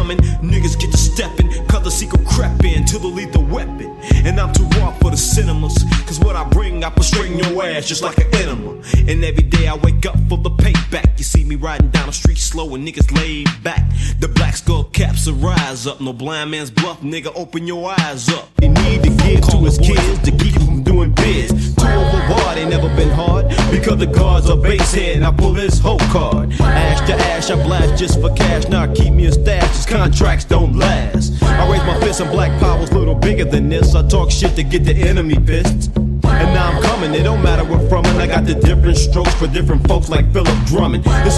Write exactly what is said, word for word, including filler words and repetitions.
coming. Niggas get to stepping, cause the secret crept in to the lethal weapon. And I'm too raw for the cinemas, cause what I bring, I string your ass just like an enema. And every day I wake up for the payback. You see me riding down the street slow and niggas laid back. The black skull caps will rise up, no blind man's bluff, nigga, open your eyes up. You need to give to his kids to keep him from doing biz. Two overboard ain't never been hard, because the guards are base head and I pull his whole card. Ash to ash, I blast just for cash, now I keep me a stash, these contracts don't last. I raise my fist and black power's a little bigger than this. I talk shit to get the enemy pissed. And now I'm coming, it don't matter where from, and I got the different strokes for different folks like Philip Drummond. It's